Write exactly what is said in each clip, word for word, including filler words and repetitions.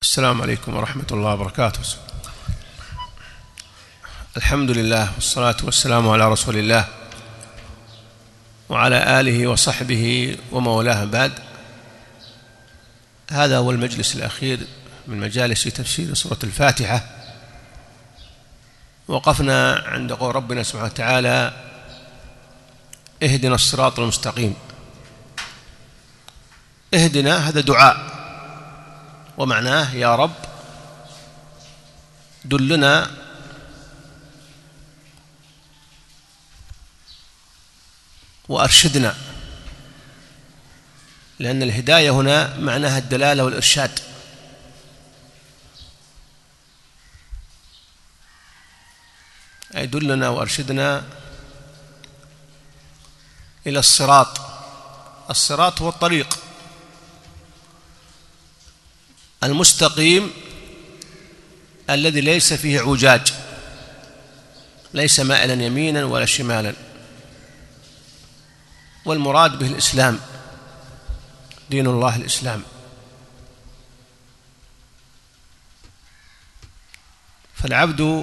السلام عليكم ورحمة الله وبركاته. الحمد لله والصلاة والسلام على رسول الله وعلى آله وصحبه ومولاه. بعد، هذا هو المجلس الأخير من مجالس تفسير سورة الفاتحة. وقفنا عند قول ربنا سبحانه وتعالى: اهدنا الصراط المستقيم. اهدنا هذا دعاء، ومعناه يا رب دلنا وأرشدنا، لأن الهداية هنا معناها الدلالة والإرشاد. أي دلنا وأرشدنا إلى الصراط. الصراط هو الطريق المستقيم الذي ليس فيه عوجاج، ليس مائلا يمينا ولا شمالا. والمراد به الإسلام، دين الله الإسلام. فالعبد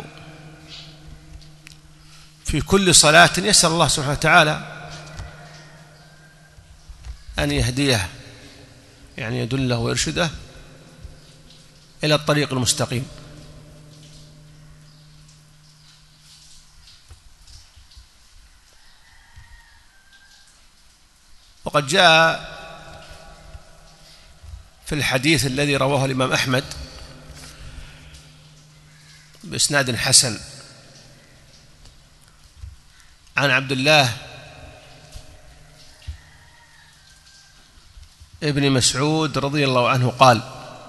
في كل صلاة يسأل الله سبحانه وتعالى أن يهديه، يعني يدله ويرشده إلى الطريق المستقيم. وقد جاء في الحديث الذي رواه الإمام أحمد بإسناد حسن عن عبد الله ابن مسعود رضي الله عنه قال: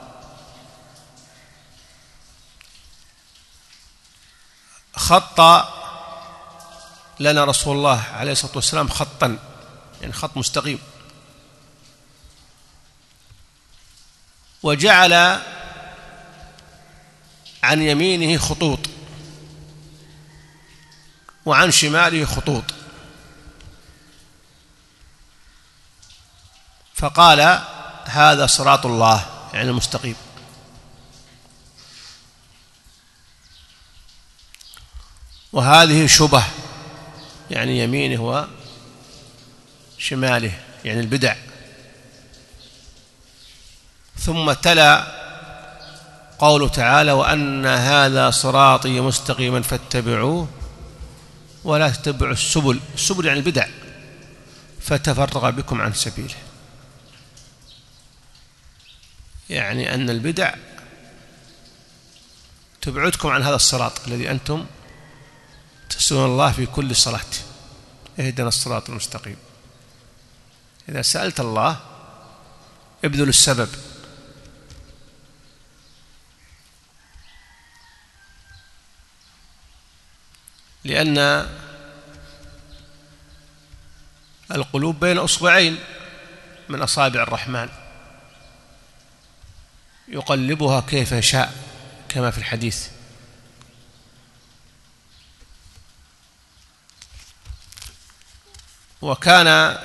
خط لنا رسول الله عليه الصلاة والسلام خطا، يعني خط مستقيم، وجعل عن يمينه خطوط وعن شماله خطوط، فقال: هذا صراط الله، يعني المستقيم. وهذه شبه، يعني يمينه وشماله، يعني البدع. ثم تلا قوله تعالى: وأن هذا صراطي مستقيما فاتبعوه ولا تتبعوا السبل. السبل يعني البدع، فتفرق بكم عن سبيله. يعني أن البدع تبعدكم عن هذا الصراط الذي أنتم تسألون الله في كل صلاة: اهدنا الصراط المستقيم. إذا سألت الله ابذل السبب، لأن القلوب بين أصبعين من أصابع الرحمن يقلبها كيف يشاء، كما في الحديث. وكان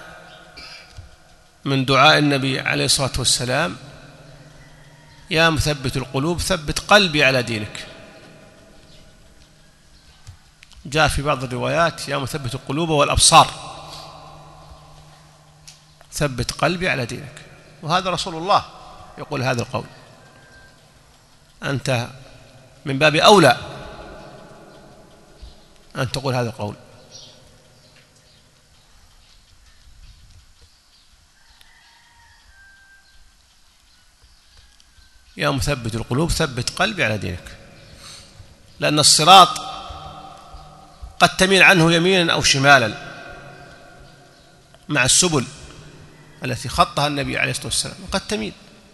من دعاء النبي عليه الصلاة والسلام: يا مثبت القلوب ثبت قلبي على دينك. جاء في بعض الروايات: يا مثبت القلوب والأبصار ثبت قلبي على دينك. وهذا رسول الله يقول هذا القول، أنت من باب أولى أن تقول هذا القول. يا مثبت القلوب ثبت قلبي على دينك، لأن الصراط قد تميل عنه يمينا أو شمالا مع السبل التي خطها النبي عليه الصلاة والسلام، قد تميل.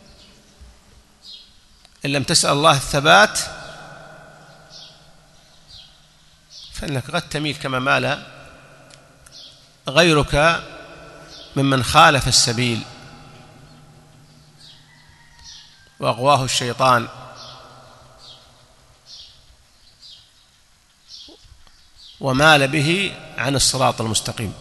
إن لم تسأل الله الثبات فإنك قد تميل كما مال غيرك ممن خالف السبيل وأغواه الشيطان ومال به عن الصراط المستقيم.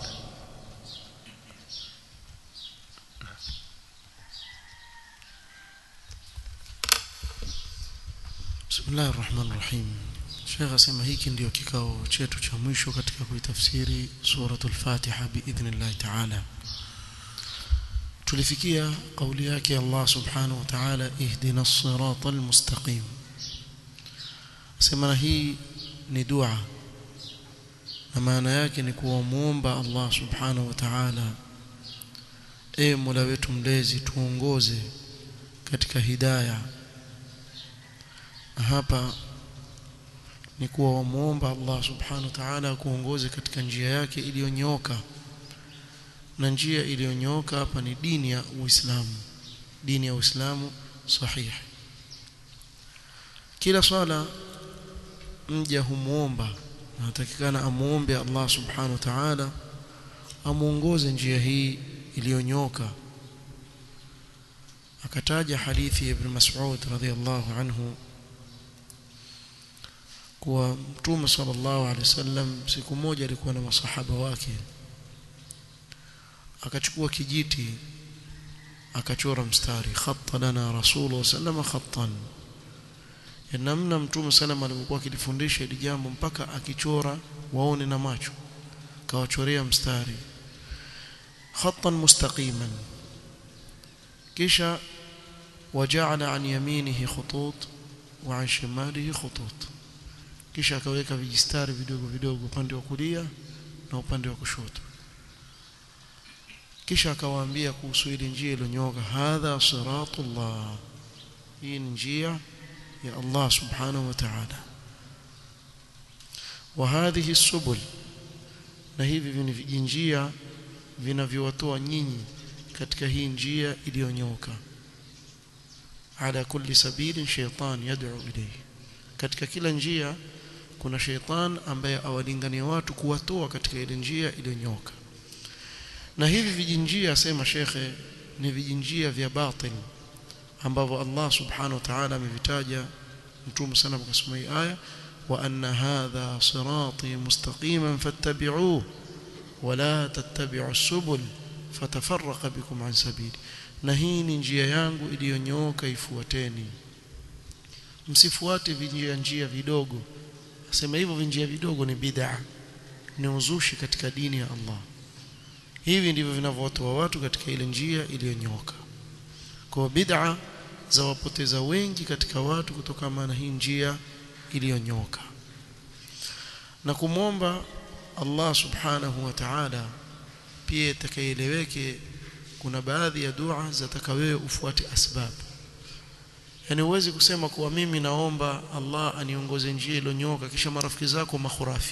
Bismillahir Rahmanir Rahim. Sheikh asema hiki ndio kikao chetu cha mwisho katika kuitafsiri suratul Fatiha biidhnillah ta'ala. Tulifikia kauli yake Allah subhanahu wa ta'ala, ihdinas siratal mustaqim. Sema hii ni dua na maana yake ni kuomba Allah subhanahu wa ta'ala, e Mola wetu mlezi, tuongoze katika hidayah. Hapa ni kuomba Allah subhanahu wa ta'ala kuongoze katika njia yake iliyonyooka, na njia iliyonyooka hapa ni dini ya Uislamu, dini ya Uislamu sahihi. Kila swala mja humuomba, anatakikana amuombe Allah subhanahu wa ta'ala amuongoze njia hii iliyonyooka. Akataja hadithi ya Ibn Mas'ud radhiyallahu anhu kwa Mtume sallallahu alaihi wasallam siku moja alikuwa na masahaba wake, akachukua kijiti akachora mstari, khatta lana rasulullah sallallahu khattan. Namna Mtume sallallahu alikuwa akifundisha hili jambo mpaka akichora waone na macho, kawachorea mstari khattan mustaqiman, kisha waja'ala an yaminihi khutut wa an shimalihi khutut, kisha akaweka vijistari vidogo vidogo upande wa kulia na upande wa kushoto. Kisha akawaambia kuhusu ile njia iliyonyooka, hadha siratullah, hii ni njia ya Allah subhanahu wa ta'ala, wa hadhihi subul, na hivi ni vijinjia vinavyowatoa nyinyi katika hii njia iliyonyooka. Ala kulli sabilin shaytan yad'u ilayhi, katika kila njia kuna shaytan ambaye awalingania watu kuwatoa katika ile njia iliyonyooka. Na hivi vijinjia, asema shekhe, ni vijinjia vya batil ambavyo Allah subhanahu wa ta'ala amevitaja. Mtume sana akasema hii aya, wa anna hadha sirati mustaqiman fattabi'uhu wa la tattabi'us subul fatafarraqa bikum an sabili, na hii ni njia yangu iliyonyooka, ifuateni, msifuate vinjia njia vidogo. Asema hivyo vinjia vidogo ni bid'a, ni uzushi katika dini ya Allah. Hivi ndivyo vinavyotoa watu katika ile njia iliyonyooka. Kwa bid'a za wapoteza wengi katika watu kutokana na hii njia iliyonyooka. Na kumwomba Allah subhanahu wa ta'ala pia takaeleweke, kuna baadhi ya dua zataka wewe ufuate asbabu. Yani uwezi kusema kuwa mimi naomba Allah aniongoze njia iliyonyooka, kisha marafiki zako makhurafi,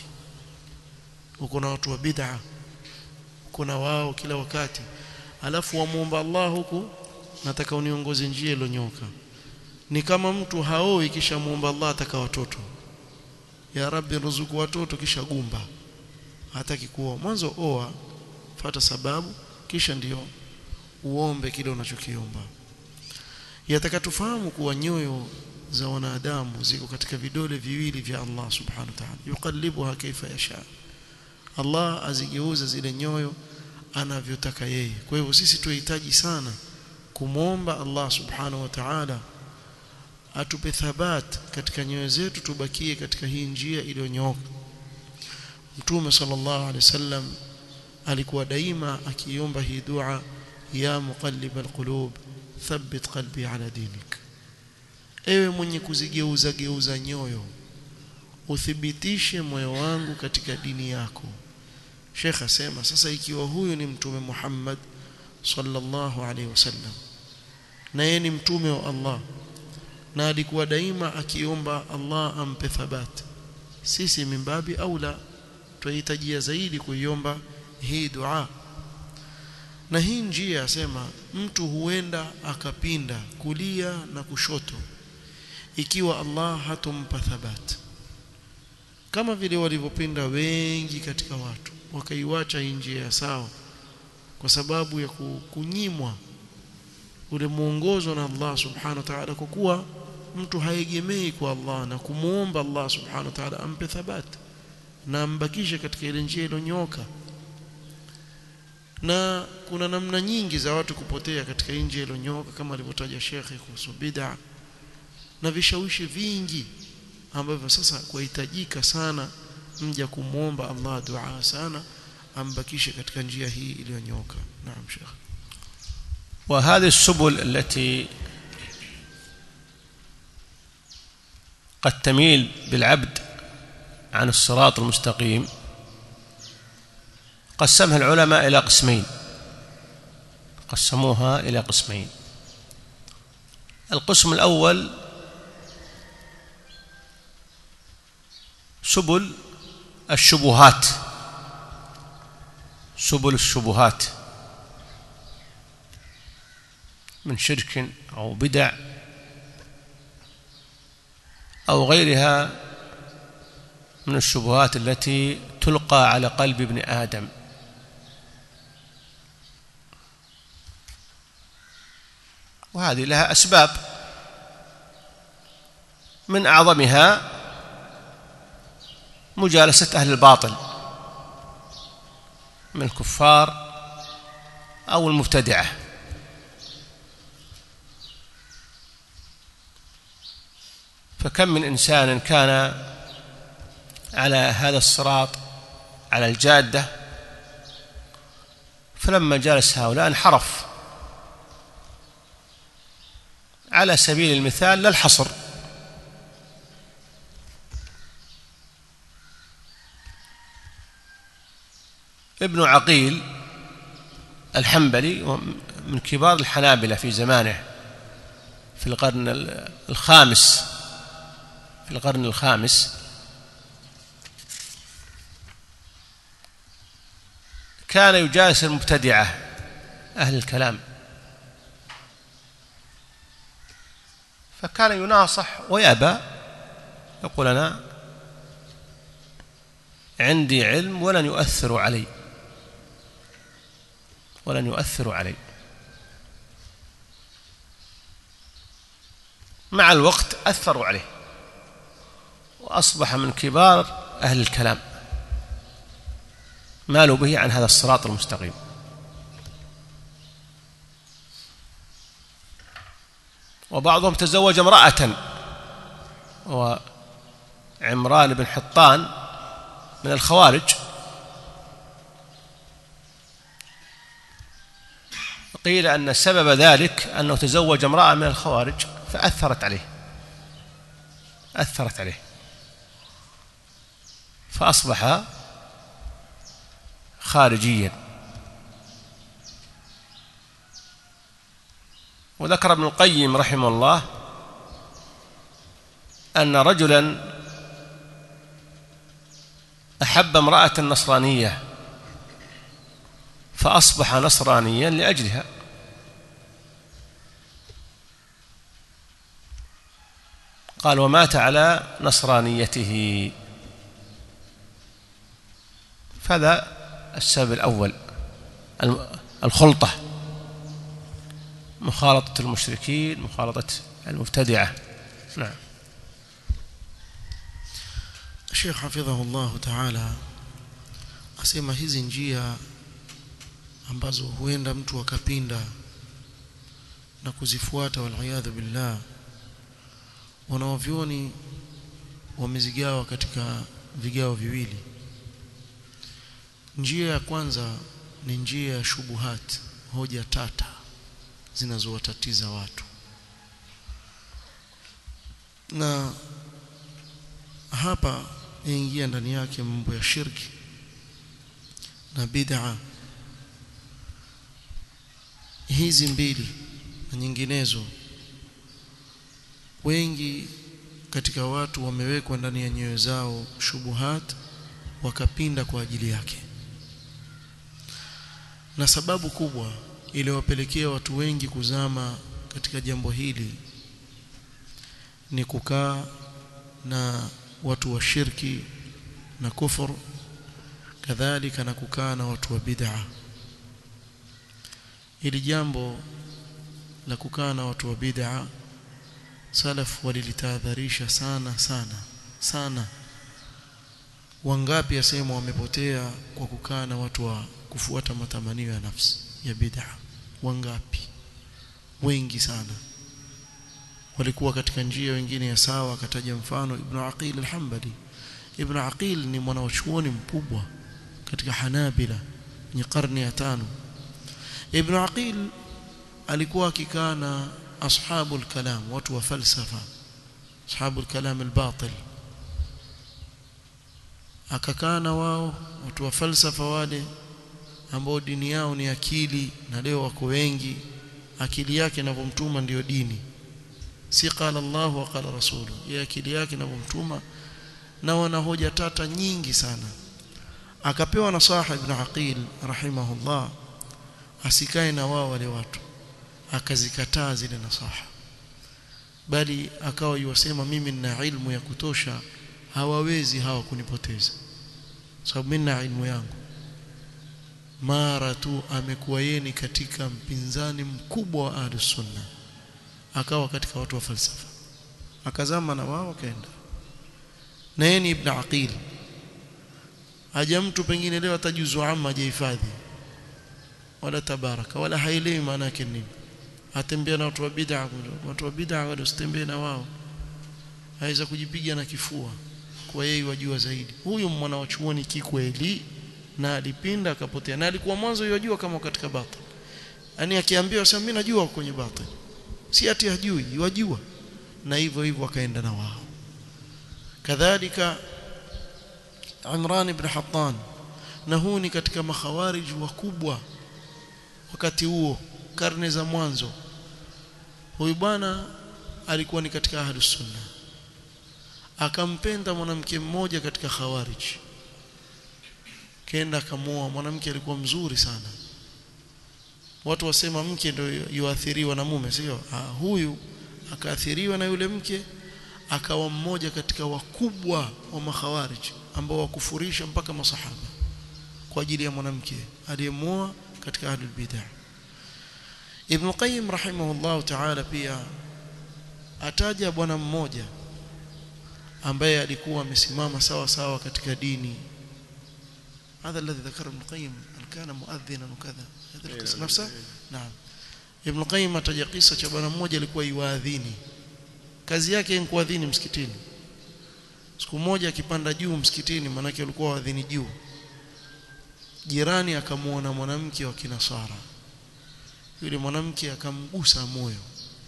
uko na watu wa bid'a, kuna wao kila wakati, alafu wamuomba Allah huku nataka uniongoze njia iliyonyooka. Ni kama mtu haoi kisha muomba Allah ataka watoto, ya Rabbi ruzuku watoto, kisha gumba hataki kuoa. Mwanzo oa, fuata sababu, kisha ndio uombe kile unachokiomba. Yataka tufahamu kuwa nyoyo za wanadamu ziko katika vidole viwili vya Allah subhanahu wa ta'ala, yuqallibuha kaifa yasha. Allah azigeuza zile nyoyo anavyotaka yeye. Kwa hivyo sisi tunahitaji sana kumwomba Allah subhanahu wa ta'ala atupe thabat katika nyoyo zetu, tubakie katika hii njia iliyonyooka. Mtume sallallahu alaihi wasallam alikuwa daima akiomba hii dua, ya muqallibal qulub thabbit qalbi ala dinik, ewe mwenye kuzigeuza geuza nyoyo, uthibitishe moyo wangu katika dini yako. Sheikh asema sasa, ikiwa huyu ni Mtume Muhammad sallallahu alaihi wasallam na yeye ni mtume wa Allah na alikuwa daima akiomba Allah ampe thabat, sisi mimbabi aula tuhitajia zaidi kuiomba hii dua. Na hii njia asema mtu huenda akapinda kulia na kushoto ikiwa Allah hatompa thabat, kama vile walivyopinda wengi katika watu wakaiwacha hii njia ya sawa kwa sababu ya kunyimwa ule muongozo na Allah subhanahu wa ta'ala, kwa kuwa mtu haegemei kwa Allah na kumuomba Allah subhanahu wa ta'ala ampe thabat na ambakishe katika ile njia iliyonyooka. Na kuna namna nyingi za watu kupotea katika njia iliyonyooka, kama alivyotaja Sheikh kuhusu bid'a. na vishawishi vingi ambavyo sasa kuhitajika sana mja kumuomba Allah dua sana ambakishe katika njia hii iliyonyoka. Naam Sheikh. وهذه السبل التي قد تميل بالعبد عن الصراط المستقيم قسمها العلماء إلى قسمين، قسموها إلى قسمين. القسم الأول سبل الشبهات، سبل الشبهات من شرك أو بدع أو غيرها من الشبهات التي تلقى على قلب ابن آدم. وهذه لها أسباب، من أعظمها مجالسة أهل الباطل من الكفار أو المبتدعة. فكم من إنسان كان على هذا الصراط على الجادة فلما جالس هؤلاء انحرف. على سبيل المثال لا الحصر، ابن عقيل الحنبلي من كبار الحنابلة في زمانه في القرن الخامس في القرن الخامس كان يجالس المبتدعة أهل الكلام، فكان يناصح ويأبى، يقول أنا عندي علم ولن يؤثر علي ولن يؤثر علي. مع الوقت أثروا عليه وأصبح من كبار أهل الكلام، مالوا به عن هذا الصراط المستقيم. وبعضهم تزوج امرأة، وعمران بن حطان من الخوارج، قيل أن سبب ذلك أنه تزوج امرأة من الخوارج فأثرت عليه أثرت عليه فأصبح خارجيا. وذكر ابن القيم رحمه الله أن رجلا أحب امرأة نصرانية فأصبح نصرانيا لأجلها، قال ومات على نصرانيته. فهذا السبب الأول، الخلطة، مخالطة المشركين، مخالطة المبتدعة. نعم. الشيخ حفظه الله تعالى asema hizi njia ambazo huenda mtu akapinda na kuzifuata, waliyadhu billah, wanaovyoni wamezigawa katika vigao viwili. Njia ya kwanza ni njia ya shubuhat, hoja tata zinazowatatiza watu, na hapa yaingia ndani yake mambo ya shirki na bid'a. Hizi mbili na nyinginezo, wengi katika watu wamewekwa ndani ya nyoyo zao shubuhat, wakapinda kwa ajili yake. Na sababu kubwa iliyowapelekea watu wengi kuzama katika jambo hili ni kukaa na watu wa shirki na kufur, kadhalika na kukaa na watu wa bid'a. Hili jambo la kukaa na watu wa bid'a, salaf walilitahadharisha sana sana sana. Wangapi yasema wamepotea kwa kukaa na watu wa kufuata matamanio ya nafsi ya bid'a? Wangapi? Wengi sana walikuwa katika njia wengine ya sawa. Akataja mfano Ibn Aqil al-Hanbali. Ibn Aqil ni mwanachuoni mkubwa katika Hanabila ni karne ya tano. Ibn Aqil alikuwa akikaa na ashabul kalam, watu wa falsafa, ashabul kalam al-batil. Akakaa na wao watu wa falsafa wale ambao dini yao ni akili, na leo wako wengi akili yake inavyomtuma ndio dini, si qala Allah wa qala rasulu, ya akili yake inavyomtuma, na wana hoja tata nyingi sana. Akapewa nasaha Ibn Aqil rahimahullah asikae na wao wale watu, akazikataa zile nasaha, bali akawa yusema mimi nina ilmu ya kutosha, hawawezi hawa kunipoteza sababu mimi nina ilmu yangu. Mara tu amekuwa yeye katika mpinzani mkubwa wa Ahlus Sunna, akawa katika watu wa falsafa, akazama na wao akaenda. Na yeye ni Ibn Aqil, haja mtu pengine leo atajuzu amma hajihifadhi wala tabaraka wala haelewi maana yake nini, atembea na watu wa bid'a. Watu wa bid'a wale usitembee na wao, haweza kujipiga na kifua kwa yeye wajua zaidi. Huyu mwana wa chuoni kikweli, na alipinda akapotea, na alikuwa mwanzo yajua kama katika batil. Yaani akiambiwa sasa mimi najua kwenye batil, si ati hajui, yajua, na hivyo hivyo akaenda na wao. Kadhalika Imran ibn Hattan, na huu ni katika makhawarij wakubwa wakati huo, karne za mwanzo. Huyu bwana alikuwa ni katika Ahlus Sunna, akampenda mwanamke mmoja katika khawarij, kenda kamoa. Mwanamke alikuwa mzuri sana, watu wasema mke ndio yuathiriwa na mume, sio? Ah, huyu akaathiriwa na yule mke, akawa mmoja katika wakubwa wa makhawarij ambao wakufurisha mpaka masahaba kwa ajili ya mwanamke aliyemoa katika ahlul bid'ah. Ibn Qayyim rahimahullah ta'ala pia ataja bwana mmoja ambaye alikuwa amesimama sawa sawa katika dini. هذا الذي ذكر ابن القيم كان مؤذنا وكذا، هذا القصه نفسها. نعم، ابن القيم ataja kisa cha bwana mmoja alikuwa yuadhini, kazi yake ni kuadhini msikitini. Siku moja akipanda juu msikitini, maana yake alikuwa waadhini juu, jirani akamuona mwanamke wa Kinasara. Yule mwanamke akamgusa moyo,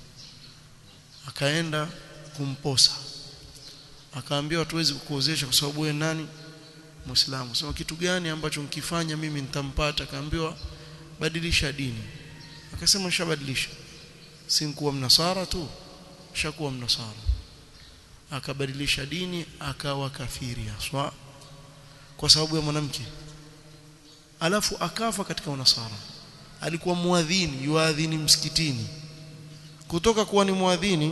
akaenda kumposa, akaambia hatuwezi kukuozesha kwa sababu wewe nani? Muislamu. Sema kitu gani ambacho nikifanya mimi nitampata? Akaambiwa badilisha dini. Akasema nishabadilisha, si nikuwa mnasara tu, shakuwa mnasara. Akabadilisha dini, akawa kafiri aswa kwa sababu ya mwanamke, alafu akafa katika unasara. Alikuwa muadhini, yuadhini msikitini, kutoka kuwa ni muadhini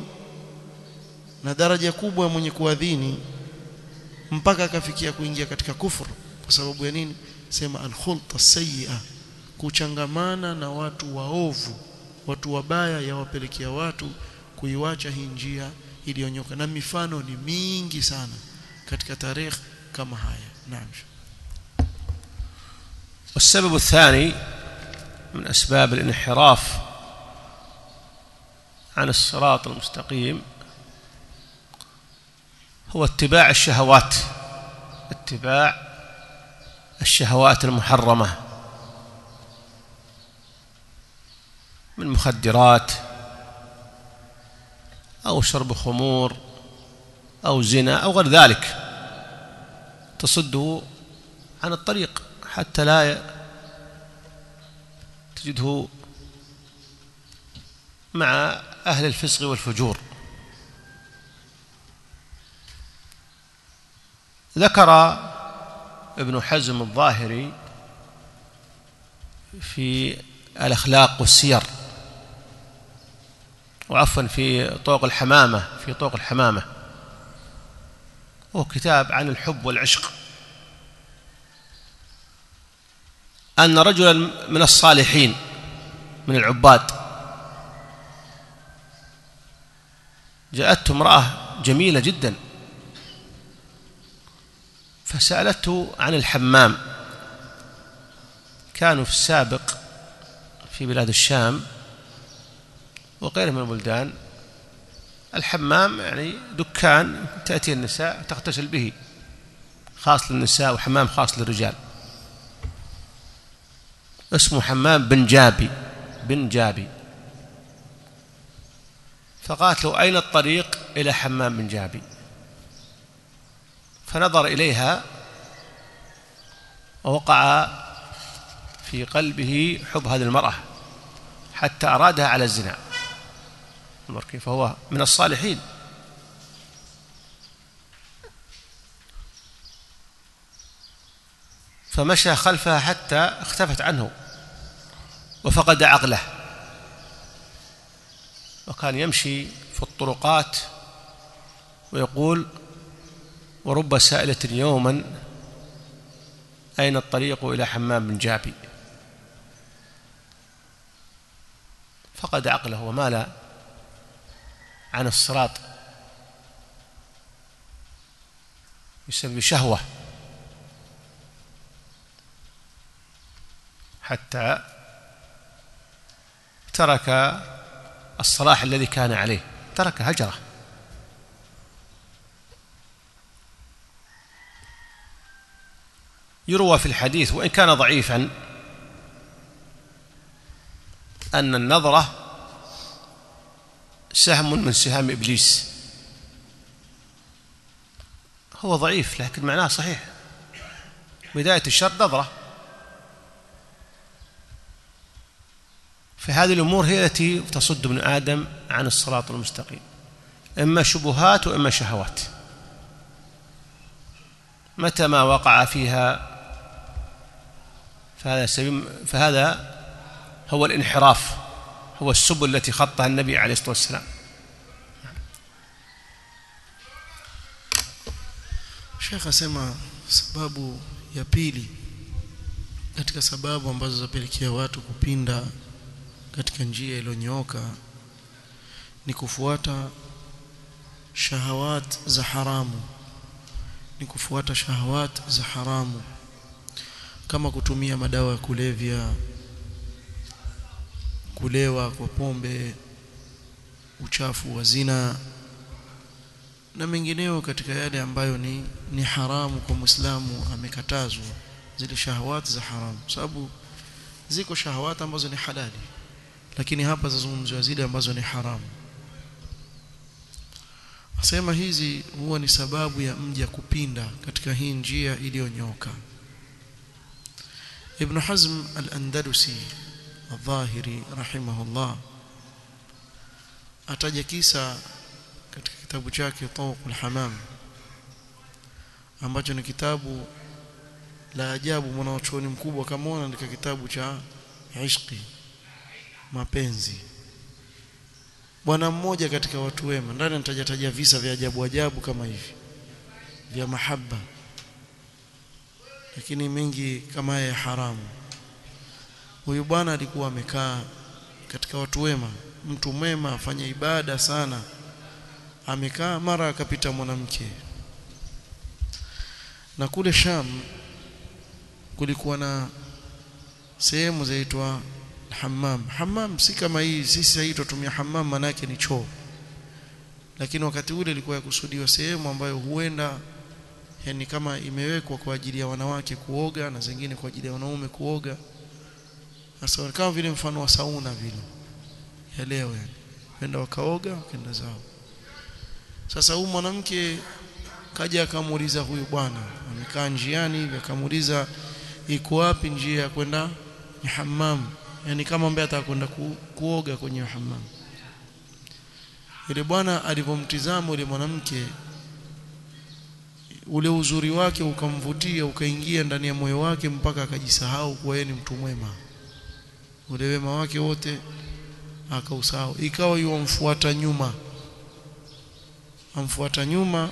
na daraja kubwa ya mwenye kuadhini mpaka akafikia kuingia katika kufuru. Kwa sababu ya nini? Sema al-khulta sayyi'a, kuchangamana na watu waovu, watu wabaya, yawapelekea watu kuiwacha hii njia iliyonyoka. Na mifano ni mingi sana katika tarehe kama haya. Naam. والسبب الثاني من أسباب الانحراف عن الصراط المستقيم هو اتباع الشهوات، اتباع الشهوات المحرمة من مخدرات أو شرب خمور أو زنا أو غير ذلك، تصده عن الطريق حتى لا تجده مع أهل الفسق والفجور. ذكر ابن حزم الظاهري في الأخلاق والسير، وعفوا في طوق الحمامة، في طوق الحمامة، وهو كتاب عن الحب والعشق، أن رجلا من الصالحين من العباد جاءته امرأة جميلة جدا، فسألته عن الحمام. كانوا في السابق في بلاد الشام وغيرها من البلدان الحمام يعني دكان تأتي النساء تغتسل به، خاص للنساء وحمام خاص للرجال، اسمه حمام بن جابي بن جابي. فقالت له أين الطريق إلى حمام بن جابي؟ فنظر إليها ووقع في قلبه حب هذه المرأة حتى أرادها على الزنا. انظر كيف هو من الصالحين. فمشى خلفها حتى اختفت عنه وفقد عقله، وكان يمشي في الطرقات ويقول: ورب سائلة يوما أين الطريق إلى حمام بن جابي؟ فقد عقله ومال عن الصراط بسبب شهوة، حتى ترك الصلاح الذي كان عليه، ترك هجره. يروى في الحديث وإن كان ضعيفا أن النظرة سهم من سهام إبليس. هو ضعيف لكن معناه صحيح. بداية الشر نظرة. فهذه الأمور هي التي تصد ابن آدم عن الصراط المستقيم، إما شبهات وإما شهوات. متى ما وقع فيها فهذا سبيل، فهذا هو الانحراف، هو السبل التي خطها النبي عليه الصلاة والسلام. Sheikh asema sababu ya pili katika sababu ambazo zapelekea watu kupinda katika njia iliyonyooka ni kufuata shahawat za haramu, ni kufuata shahawat za haramu kama kutumia madawa ya kulevya, kulewa kwa pombe, uchafu wa zina na mengineo katika yale ambayo ni ni haramu kwa Muislamu, amekatazwa zile shahawat za haramu. Sababu ziko shahawat ambazo ni halali, lakini hapa zazungumzwa zile ambazo ni haramu. Asema hizi huwa ni sababu ya mja kupinda katika hii njia iliyonyoka. Ibn Hazm al-Andalusi al-Dhahiri rahimahullah ataja kisa katika kitabu chake Tawqul Hamam, ambacho ni kitabu la ajabu. Mwanachuoni mkubwa kama anaandika kitabu cha ishqi, mapenzi. Bwana mmoja katika watu wema, ndani nitajataja visa vya ajabu ajabu kama hivi vya mahaba, lakini mengi kama ya haramu. Huyu bwana alikuwa amekaa katika watu wema, mtu mwema, afanya ibada sana. Amekaa, mara akapita mwanamke. Na kule Sham kulikuwa na sehemu zaitwa hammam. Hammam si kama hii sisi sasa tutumia hammam, maana yake ni choo, lakini wakati ule ilikuwa yakusudiwa sehemu ambayo huenda yani kama imewekwa kwa ajili ya wanawake kuoga na zingine kwa ajili ya wanaume kuoga. Sasa kama vile mfano wa sauna vile ya leo, yani wenda wakaoga wakaenda zao. Sasa huyu mwanamke kaja akamuuliza huyu bwana, amekaa njiani hivi, akamuuliza iko wapi njia ya kwenda ni hammam, yani kama ambaye atakwenda ku, kuoga kwenye hammam. Ile bwana alipomtizama yule mwanamke, ule uzuri wake ukamvutia, ukaingia ndani ya moyo wake mpaka akajisahau kuwa yeye ni mtu mwema. Ule wema wake wote akausahau, ikawa yomfuata nyuma, amfuata nyuma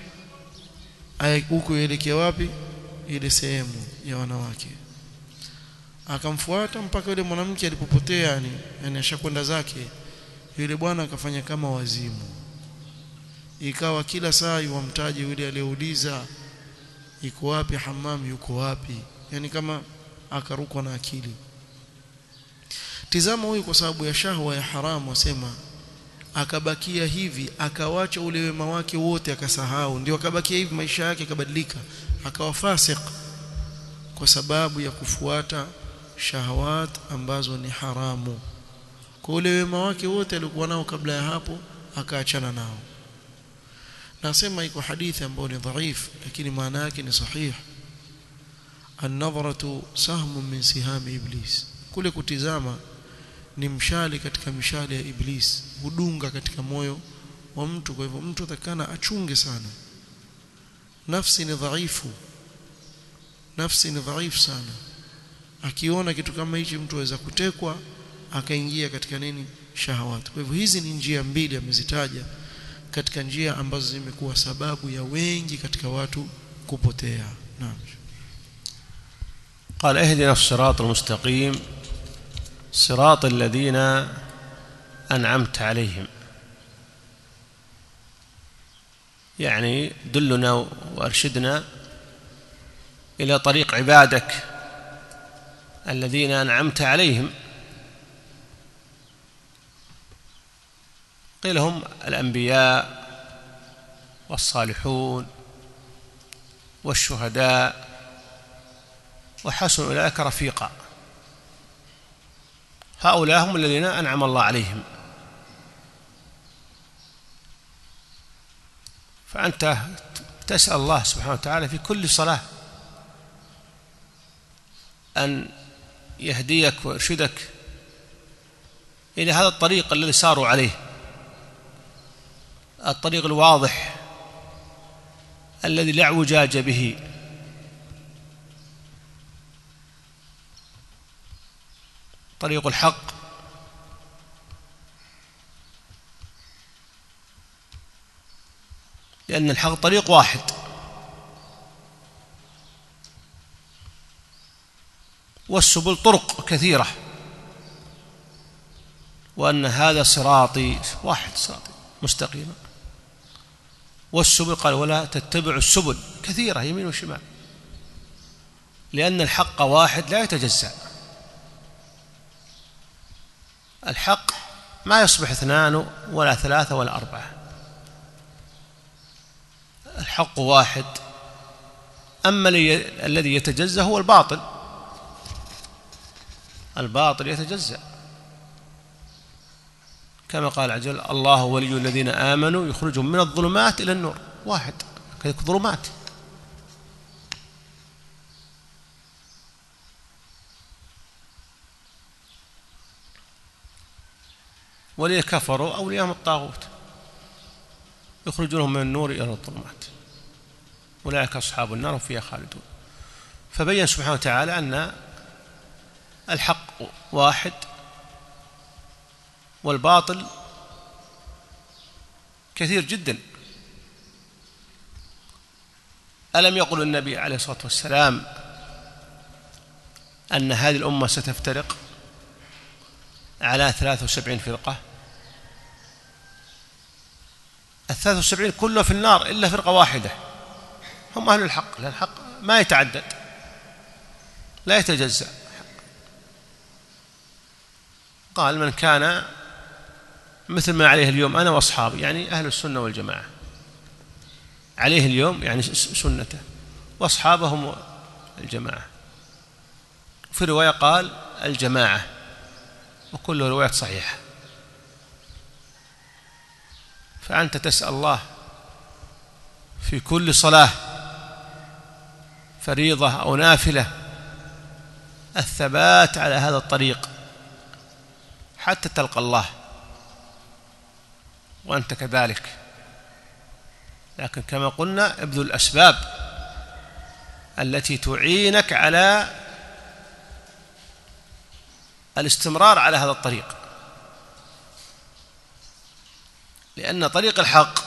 huko elekea wapi? Ile sehemu ya wanawake. Akamfuata mpaka yule mwanamke alipopotea, yani yani ashakwenda zake. Yule bwana akafanya kama wazimu, ikawa kila saa yumtaje yule aliyeuliza iko wapi hammam, yuko wapi, yani kama akarukwa na akili. Tizama huyu kwa sababu ya shahwa ya haramu, wasema akabakia hivi, akawacha ule wema wake wote akasahau, ndio akabakia hivi, maisha yake yakabadilika, akawa fasik kwa sababu ya kufuata shahawat ambazo ni haramu. Kwa ule wema wake wote alikuwa nao kabla ya hapo akaachana nao. Nasema iko hadithi ambayo ni dhaif lakini maana yake ni sahih. An-nadhratu sahmun min sihami iblis, kule kutizama ni mshale katika mishale ya iblis, hudunga katika moyo wa mtu. Kwa hivyo mtu atakana achunge sana. Nafsi ni dhaifu, nafsi ni dhaifu sana. Akiona kitu kama hichi mtu aweza kutekwa akaingia katika nini, shahawat. Kwa hivyo hizi ni njia mbili amezitaja katika njia ambazo zimekuwa sababu ya wengi katika watu kupotea. Naam. قال اهدنا الصراط المستقيم صراط الذين أنعمت عليهم، يعني دلنا وارشدنا إلى طريق عبادك الذين أنعمت عليهم. قيل هم الأنبياء والصالحون والشهداء وحسن أولئك رفيقا، هؤلاء هم الذين أنعم الله عليهم. فأنت تسأل الله سبحانه وتعالى في كل صلاة أن يهديك ويرشدك إلى هذا الطريق الذي ساروا عليه، الطريق الواضح الذي لا اعوجاج به، طريق الحق. لأن الحق طريق واحد، والسبل طرق كثيرة، وأن هذا صراطي واحد، صراطي مستقيما. والسبل قال ولا تتبعوا السبل كثيرة يمين وشمال، لأن الحق واحد لا يتجزأ. الحق ما يصبح اثنان ولا ثلاثة ولا أربعة، الحق واحد. أما الذي يتجزأ هو الباطل، الباطل يتجزأ، كما قال عز وجل الله ولي الذين آمنوا يخرجهم من الظلمات إلى النور، واحد كذلك ظلمات. والذين كفروا أولياءهم الطاغوت يخرجونهم من النور إلى الظلمات، أولئك أصحاب النار هم فيها خالدون. فبين سبحانه وتعالى أن الحق واحد والباطل كثير جدا. ألم يقل النبي عليه الصلاة والسلام أن هذه الأمة ستفترق على ثلاث وسبعين فرقة؟ الثلاث وسبعين كله في النار إلا فرقة واحدة هم أهل الحق، لأن الحق ما يتعدد لا يتجزأ. قال من كان مثل ما عليه اليوم أنا وأصحابي، يعني أهل السنة والجماعة، عليه اليوم يعني سنته، وأصحابهم الجماعة. في رواية قال الجماعة، وكل رواية صحيحة. فأنت تسأل الله في كل صلاة فريضة أو نافلة الثبات على هذا الطريق حتى تلقى الله، وأنت كذلك. لكن كما قلنا ابذل الأسباب التي تعينك على الاستمرار على هذا الطريق، لأن طريق الحق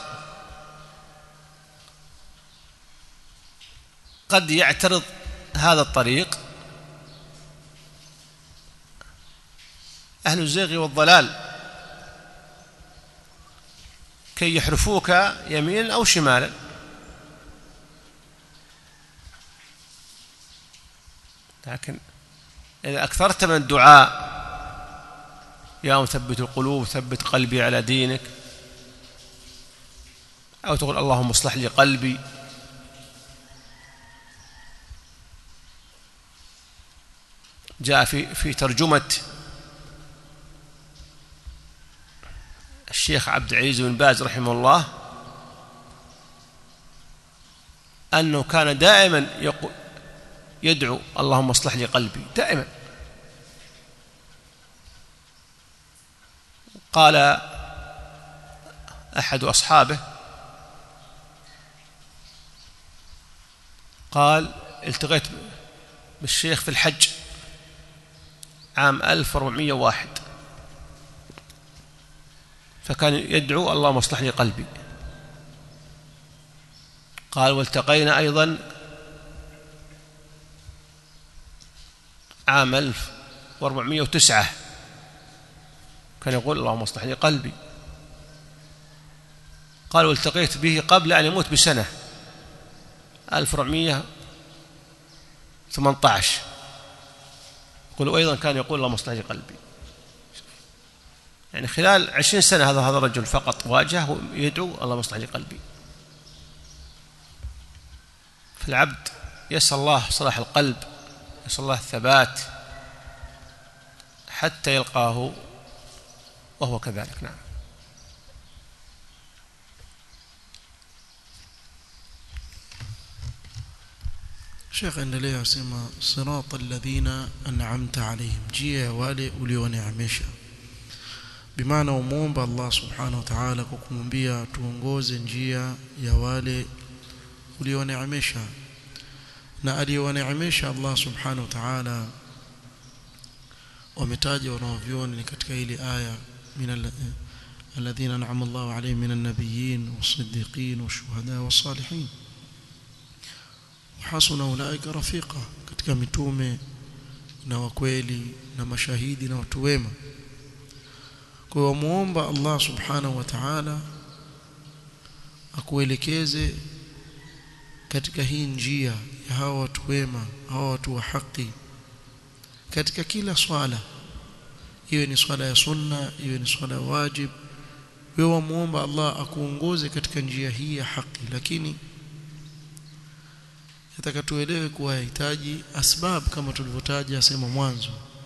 قد يعترض هذا الطريق أهل الزيغ والضلال كي يحرفوك يمينا أو شمالا. لكن إذا أكثرت من الدعاء يا مثبت القلوب ثبت قلبي على دينك، أو تقول اللهم اصلح لي قلبي. جاء في في ترجمة الشيخ عبد العزيز بن باز رحمه الله أنه كان دائما يدعو اللهم اصلح لي قلبي دائما. قال أحد أصحابه قال التقيت بالشيخ في الحج عام ألف وأربعمائة وواحد، فكان يدعو اللهم اصلح لي قلبي. قال والتقينا أيضا عام ألف وأربعمائة وتسعة، كان يقول اللهم اصلح لي قلبي. قال والتقيت به قبل أن يموت بسنة ألف وأربعمائة وثمانية عشر، يقول وأيضا كان يقول اللهم اصلح لي قلبي. يعني خلال عشرين سنة هذا هذا الرجل فقط واجه يدعو اللهم اصلح لي قلبي. فالعبد يسأل الله صلاح القلب، يسأل الله الثبات حتى يلقاه وهو كذلك. نعم. شيخ endelea asema sirata alladhina an'amta alayhim, jia wale ulioneemesha. Bimaana umuomba Allah subhanahu wa ta'ala kwa kumwambia tuongoze njia ya wale ulioneemesha. Na alioneemesha Allah subhanahu wa ta'ala wametaja wanaovioni ni katika ile aya min alladhina an'ama Allahu alayhim minan nabiyyin was-siddiqin wash-shuhada was-salihin hasuna ulaika rafiqa, katika mitume na wakweli na mashahidi na watu wema. Kwa hiyo muomba Allah subhanahu wa ta'ala akuelekeze katika hii njia ya hawa watu wema, hawa watu wa haki, katika kila swala, iwe ni swala ya sunna, iwe ni swala ya wajib. Wewe muomba Allah akuongoze katika njia hii ya haki, lakini nataka tuelewe kuwa yahitaji asbab kama tulivyotaja sema mwanzo.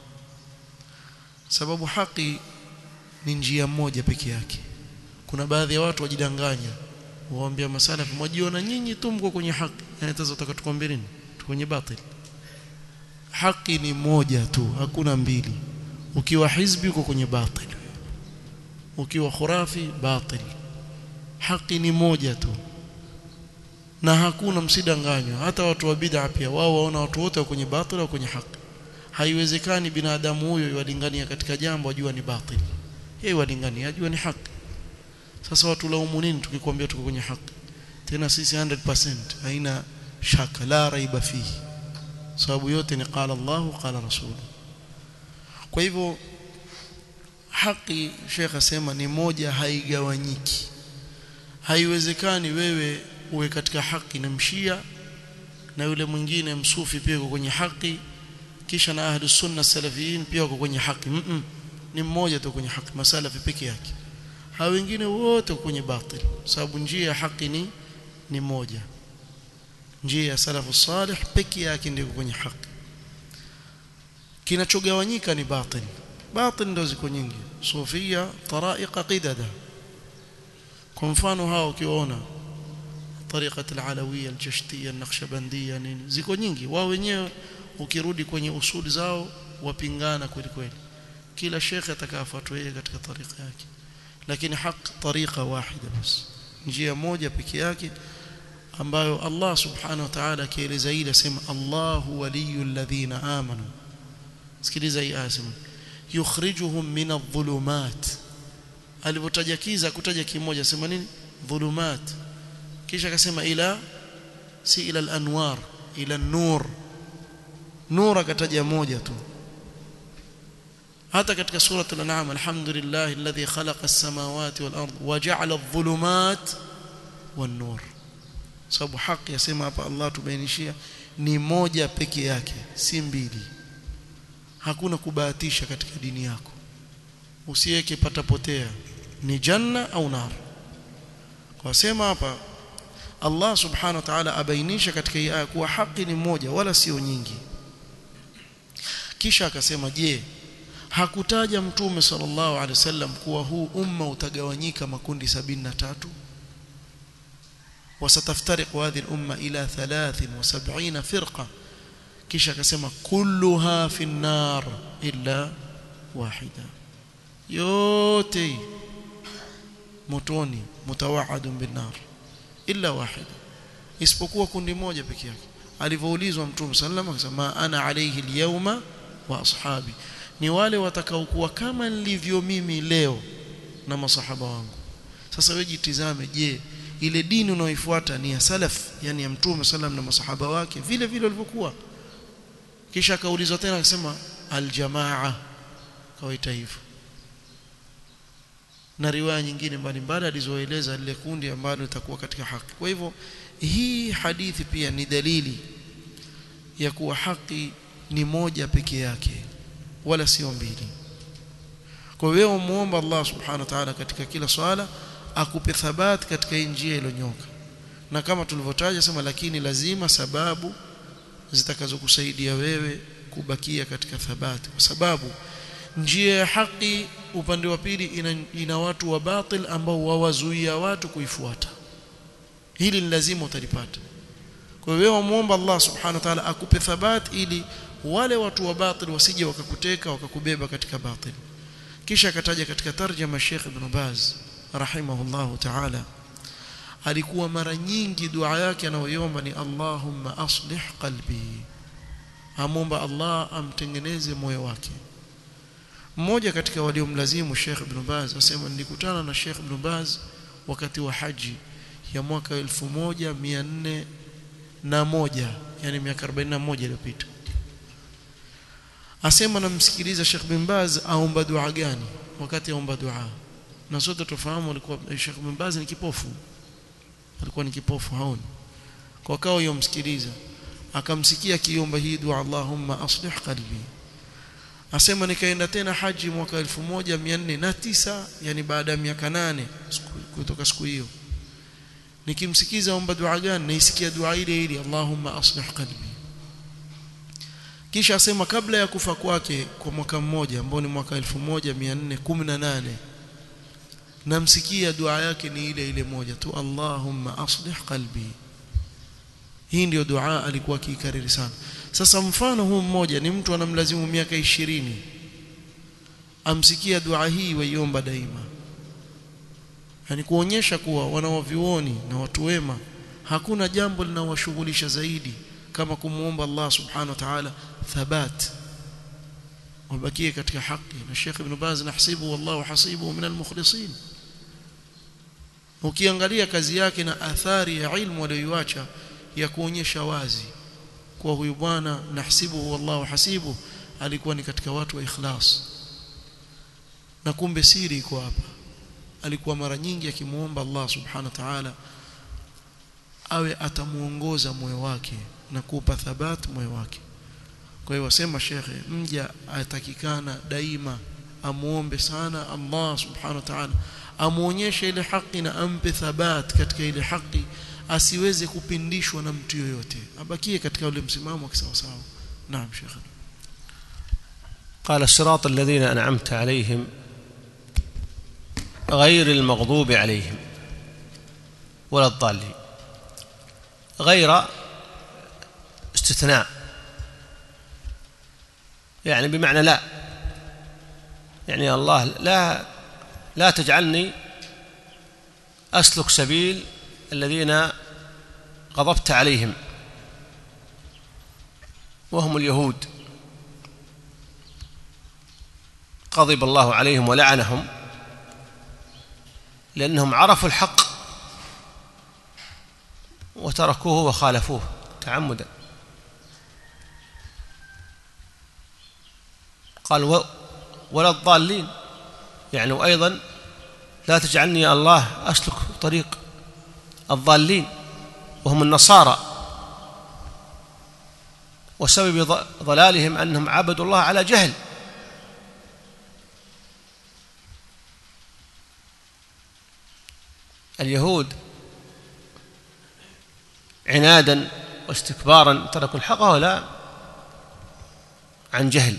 Sababu haki ni njia moja peke yake. Kuna baadhi ya watu wajidanganya, waambia masala mmojiona nyinyi tu mko kwenye haki, na tazama tutakachokuambia nini, tuko kwenye batil. Haki ni moja tu, hakuna mbili. Ukiwa hizbi uko kwenye batil, ukiwa khurafi batil. Haki ni moja tu, na hakuna msidanganywa. Hata watu wa bid'a pia wao waona watu wote wako kwenye batil au kwenye haki. Haiwezekani binadamu huyo yalingania katika jambo ajua ni batil, yeye yalingania ajua ni haki. Sasa watu laumu nini tukikwambia tuko kwenye haki? Tena sisi one hundred percent haina shaka, la raiba fihi, sababu yote ni qala Allahu qala Rasul. Kwa hivyo haki Sheikh asema ni moja, haigawanyiki. Haiwezekani wewe uwe katika haki na mshia na yule mwingine msufi pia uko kwenye haki, kisha na ahli sunna salafiyin pia uko kwenye haki. Mm -mm. Ni mmoja tu kwenye haki, masalafi peke yake. Hao wengine wote kwenye batil, sababu njia ya haki ni ni moja. Njia ya salafu salih peke yake ndio kwenye haki. Kinachogawanyika ni batil. Batil ndio ziko nyingi, sufia, taraiqa, qidada. Kwa mfano hao ukiona tariqat al-alawiyya, al-jashtiyya, an-naqshbandiyya, nini ziko nyingi. Wao wenyewe ukirudi kwenye usuli zao wapingana kweli kweli. Kila shekhe atakayefuatwa yeye katika tariqa yake, lakini haki tariqa wahida bas, njia moja pekee yake ambayo Allah subhanahu wa ta'ala akieleza ile sema Allahu waliyul ladhina amanu. Sikiliza hii aya sema yukhrijuhum min adh-dhulumat. Alipotaja kiza kutaja kimoja sema nini? Dhulumat. Kisha akasema ila si ila al-anwar, ila an-nur. Nur akataja moja tu. hata katika sura al-an'am alhamdulillah alladhi khalaqa as-samawati wal-ard wa ja'ala adh-dhulumat wan-nur. Sababu haki yasema hapa Allah tubainishia ni moja peke yake, si mbili. Hakuna kubahatisha katika dini yako. usiweke patapotea ni janna au nar. Kwa sema hapa Allah subhanahu wa ta'ala abainisha katika hii aya kuwa haki ni moja wala sio nyingi. Kisha akasema, je, hakutaja mtume sallallahu alaihi wasallam kuwa huu umma utagawanyika makundi sabini na tatu? Wasataftariqu hadhihi al-umma ila thalathin wa sab'ina firqa. Kisha akasema kulluha fi an-nar illa wahida, yote motoni, mutawaadun bin-nar illa wahida, isipokuwa kundi moja pekee yake. Alivyoulizwa mtume sallallahu alayhi wasallam, akasema ana alayhi al-yawma wa ashabi, ni wale watakaokuwa kama nilivyo mimi leo na masahaba wangu. Sasa wewe jitizame, je, ile dini unaoifuata ni ya salaf, yani ya mtume sallam na masahaba wake vile vile walivyokuwa? Kisha akaulizwa tena akasema aljamaa, kawaita hivyo. Na riwaya nyingine mbalimbali alizoeleza lile kundi ambalo litakuwa katika haki. Kwa hivyo hii hadithi pia ni dalili ya kuwa haki ni moja pekee yake wala sio mbili. Kwa hiyo muombe Allah subhanahu wa ta'ala katika kila swala akupe thabat katika njia iliyonyoka. Na kama tulivyotaja sema, lakini lazima sababu zitakazokusaidia wewe kubakia katika thabati, kwa sababu njia ya haki upande wa pili ina, ina watu wa batil ambao wawazuia watu kuifuata. Hili ni lazima utalipata. Kwa hiyo wewe muombe Allah subhanahu wa ta'ala akupe thabat ili wale watu wa batil wasije wakakuteka wakakubeba katika batil. Kisha akataja katika tarjama Sheikh Ibn Baz rahimahullahu ta'ala, alikuwa mara nyingi dua yake anayoomba ni Allahumma aslih qalbi, amomba Allah amtengeneze moyo wake. Mmoja katika waliomlazimu Sheikh Ibn Baz asema, nilikutana na Sheikh Ibn Baz wakati wa haji ya mwaka elfu moja mia nne na moja, yani miaka arobaini na moja iliyopita. Asema namsikiliza Sheikh Ibn Baz aomba dua gani wakati aomba dua, na sote tufahamu alikuwa Sheikh Ibn Baz ni kipofu, alikuwa ni kipofu haoni. Kwa kao yomsikiliza akamsikia kiomba hii dua Allahumma aslih qalbi. Asema nikaenda tena haji mwaka elfu moja mia nne na tisa, yani baada ya miaka nane kutoka siku hiyo, nikimsikiza omba dua gani naisikia dua ile ile Allahumma aslih qalbi. Kisha asema kabla ya kufa kwake kwa mwaka mmoja ambao ni mwaka elfu moja mia nne kumi na nane, namsikia dua yake ni ile ile moja tu, Allahumma aslih qalbi. Hii ndio dua alikuwa akikariri sana. Sasa mfano huu mmoja ni mtu anamlazimu miaka ishirini amsikia dua hii waiomba daima. Yani kuonyesha kuwa wanawavioni na watu wema hakuna jambo linawashughulisha zaidi kama kumuomba Allah subhanahu wa ta'ala thabat wabakie katika haki. Na Sheikh Ibn Baz nahsibu wallahu hasibu min almukhlisin. Ukiangalia kazi yake na athari ya ilmu aliyoacha ya kuonyesha wazi kwa huyu bwana nahsibu wallahu hasibu alikuwa ni katika watu wa ikhlas. Na kumbe siri iko hapa, alikuwa mara nyingi akimuomba Allah subhanahu wa ta'ala awe atamuongoza moyo wake na kupa thabat moyo wake. Kwa hiyo wasema shekhe, mja atakikana daima amuombe sana Allah subhanahu wa ta'ala amuonyeshe ile haki na ampe thabat katika ile haki, asiweze kupindishwa na mtu yoyote, abakie katika ule msimamo kisawa sawa. Naam shekhe. قال الصراط الذين أنعمت عليهم غير المغضوب عليهم ولا الضالين. غير استثناء، يعني بمعنى لا، يعني الله لا لا تجعلني أسلك سبيل الذين غضبت عليهم وهم اليهود، غضب الله عليهم ولعنهم لأنهم عرفوا الحق وتركوه وخالفوه تعمدا. قال ولا الضالين، يعني وأيضا لا تجعلني يا الله أسلك طريق الضالين وهم النصارى، وسبب ضلالهم أنهم عبدوا الله على جهل. اليهود عنادا واستكبارا تركوا الحق ولا عن جهل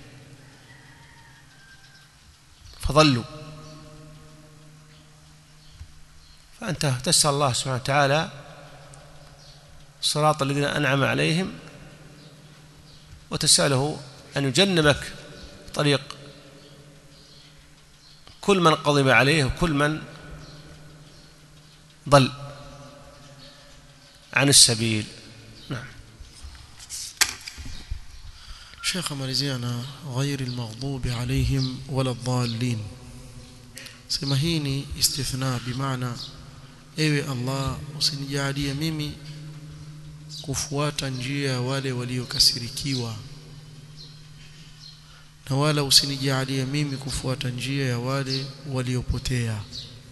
فضلوا. فأنت تسأل الله سبحانه وتعالى صراط الذين أنعم عليهم وتسأله أن يجنبك طريق كل من غضب عليه وكل من ضل عن السبيل. نعم. شيخ مالزيانا غير المغضوب عليهم ولا الضالين. sema hii ni istithna bimaana ewe Allah usinijalie mimi kufuata njia ya wale waliokasirikiwa na wala usinijalie mimi kufuata njia ya wale waliopotea.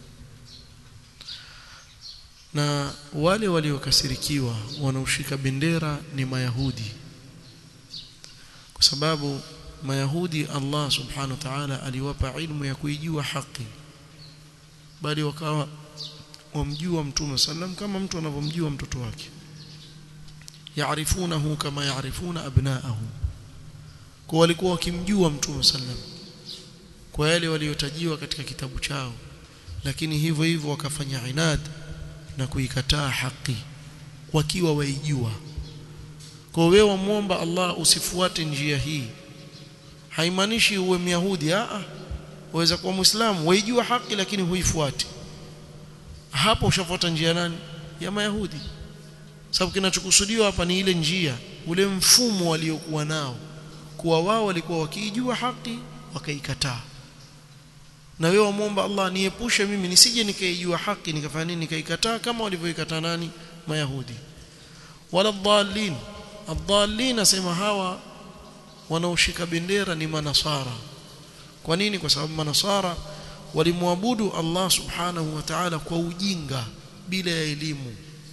Na wale waliokasirikiwa wanaoshika bendera ni Mayahudi, kwa sababu Mayahudi Allah subhanahu wa ta'ala aliwapa ilmu ya kuijua haki, bali wakawa wamjua Mtume sallam kama mtu anavyomjua mtoto wake, yaarifunahu kama yaarifuna abnaahum. Kwa walikuwa wakimjua Mtume sallam kwa yale waliotajiwa katika kitabu chao, lakini hivyo hivyo wakafanya inad na kuikataa haki wakiwa waijua. Kwa wewe wamuomba Allah usifuate njia hii, haimaanishi uwe Myahudi. a waweza kuwa Muislamu waijua haki lakini huifuati, hapo ushafuata njia nani? Ya Mayahudi. Sababu kinachokusudiwa hapa ni ile njia, ule mfumo waliokuwa nao, kuwa wao walikuwa wakiijua haki wakaikataa. Na wewe muomba Allah niepushe mimi nisije nikaijua haki nikafanya nini nikaikataa kama walivyoikataa nani? Mayahudi. Wala dhalin. Adhalin asema hawa wanaoshika bendera ni manasara. Kwa nini? Kwa sababu manasara walimwabudu Allah subhanahu wa ta'ala kwa ujinga bila ya elimu.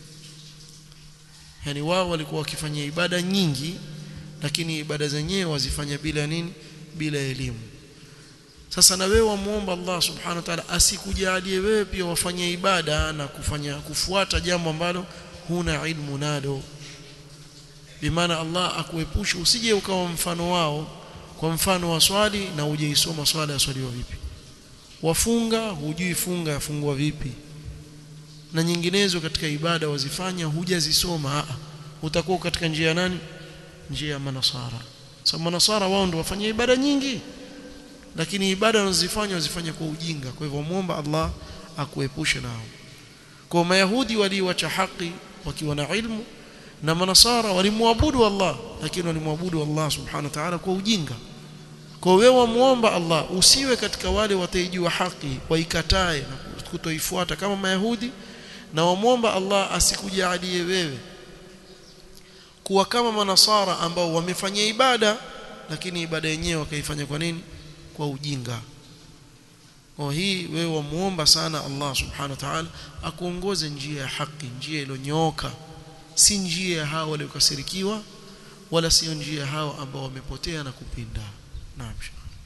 Yani wao walikuwa wakifanya ibada nyingi lakini ibada zenyewe wazifanya bila nini? Bila elimu. Sasa na wewe wamuomba Allah subhanahu wa ta'ala asikujalie wewe pia wafanye ibada na kufanya kufuata jambo ambalo huna ilmu nalo. Bimaana Allah akuepushe usije ukawa mfano wao, kwa mfano wa swali na hujaisoma swala ya swali vipi, wafunga hujui funga yafungwa vipi, na nyinginezo katika ibada wazifanya hujazisoma. a utakuwa katika njia nani? Njia ya manasara. Sababu manasara wao ndio wafanya ibada nyingi lakini ibada wanazifanya wazifanya kwa ujinga. Kwa hivyo muomba Allah akuepushe nao. Kwa Mayahudi waliwacha haki wakiwa na ilmu, na manasara walimwabudu Allah lakini walimwabudu Allah subhanahu wa ta'ala kwa ujinga. Kwa wewe muomba Allah usiwe katika wale wataijua haki waikatae na kutoifuata kama Mayahudi, na wamuomba Allah asikujalie wewe kuwa kama manasara ambao wamefanya ibada lakini ibada yenyewe wakaifanya kwa nini? Kwa ujinga. Kwa hii wewe wamuomba sana Allah subhanahu wa ta'ala akuongoze njia ya haki, njia iliyonyooka, si njia ya hao waliokasirikiwa wala sio njia hao ambao wamepotea na kupinda. Naam.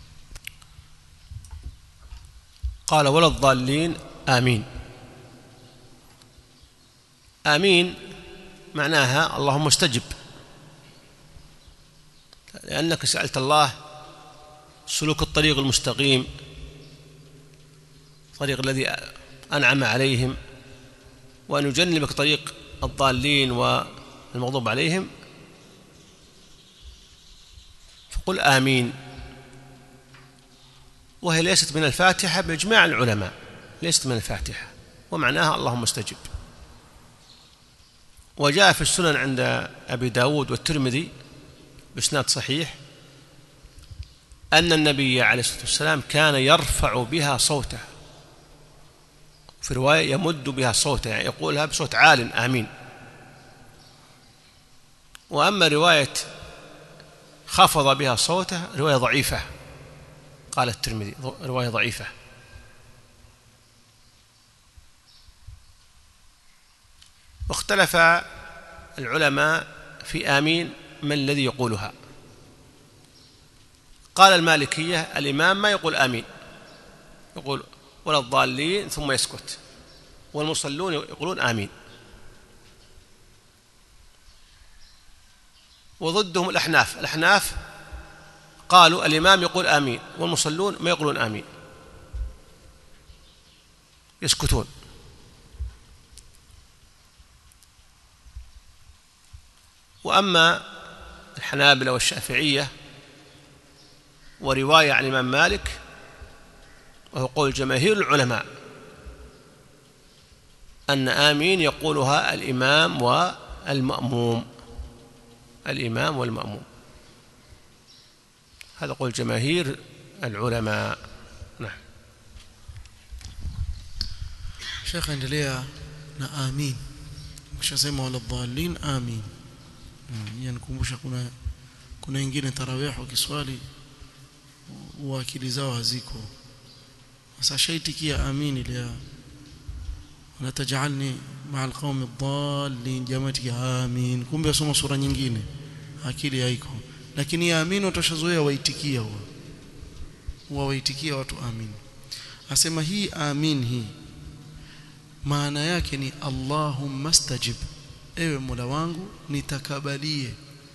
قال ولا الضالين آمين. آمين معناها اللهم استجب، لأنك سألت الله سلوك الطريق المستقيم، طريق الذي أنعم عليهم، وأن يجنبك طريق الضالين والمغضوب عليهم، فقل آمين. وهي ليست من الفاتحة بإجماع العلماء، ليست من الفاتحة، ومعناها اللهم استجب. وجاء في السنن عند أبي داود والترمذي بإسناد صحيح أن النبي عليه الصلاة والسلام كان يرفع بها صوته، في رواية يمد بها صوته، يعني يقولها بصوت عال آمين. وأما رواية خفض بها صوته رواية ضعيفة، قال الترمذي رواية ضعيفة. واختلف العلماء في آمين من الذي يقولها. قال المالكية الإمام ما يقول آمين، يقول ولا الضالين ثم يسكت، والمصلون يقولون آمين. وضدهم الأحناف، الأحناف قالوا الإمام يقول آمين والمصلون ما يقولون آمين، يسكتون. وأما الحنابلة والشافعية ورواية عن الإمام مالك وهو قول جماهير العلماء أن آمين يقولها الإمام والمأموم، الإمام والمأموم، هذا قول جماهير العلماء. نعم. شيخ endelea na amin, ukishasema wala dhalin amin. Yanikumbusha kuna kuna wengine tarawih wakiswali wa akili zao haziko, sasa shaitikia amin ile wala tajalni ma'a alqawmi ad-dallin, jamati amin, kumbe asoma sura nyingine, akili haiko. Lakini amin utashazoea waitikia huwa huwa waitikia watu amin. Asema hii amin hii maana yake ni Allahumma stajib, ewe Mola wangu nitakabalie,